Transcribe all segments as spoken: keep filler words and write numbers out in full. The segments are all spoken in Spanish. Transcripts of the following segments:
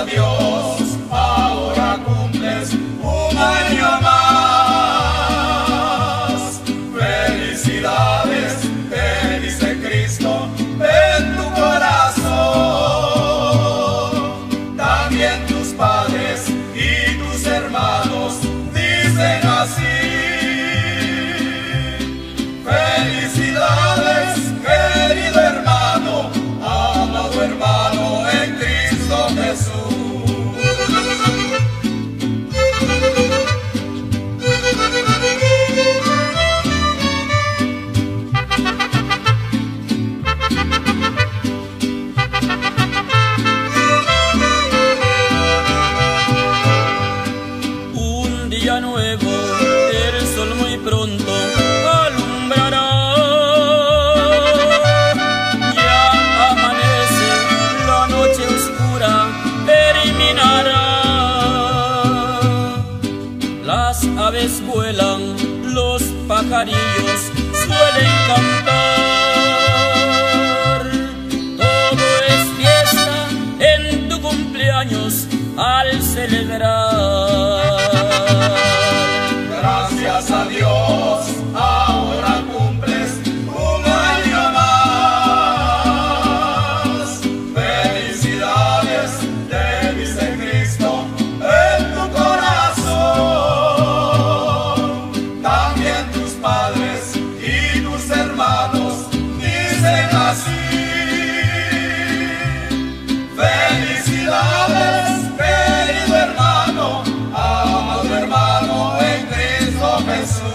a Dios, ahora cumples un año más. Felicidades, te dice Cristo en tu corazón. También tus padres y tus hermanos dicen así. Felicidades, querido hermano, amado hermano en Cristo Jesús. Un día nuevo, el sol muy pronto alumbrará. Ya amanece, la noche oscura terminará. Las aves vuelan, los pajarillos suelen cantar. Todo es fiesta en tu cumpleaños al celebrar. Gracias a Dios, ahora cumples un año más. Felicidades, te dice Cristo en tu corazón. También tus padres y tus hermanos dicen así. Felicidades, querido hermano, amado hermano en Cristo Jesús.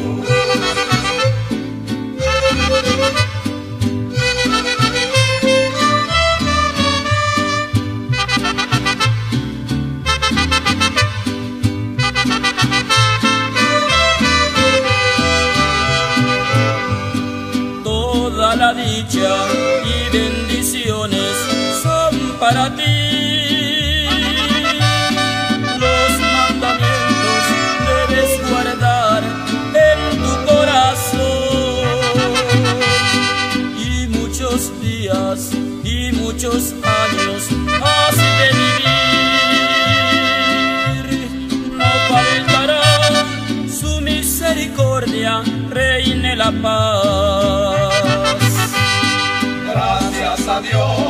Toda la dicha y bendiciones son para ti. Los mandamientos debes guardar en tu corazón. Y muchos días y muchos años has de vivir. No faltará su misericordia, reine la paz. Gracias a Dios.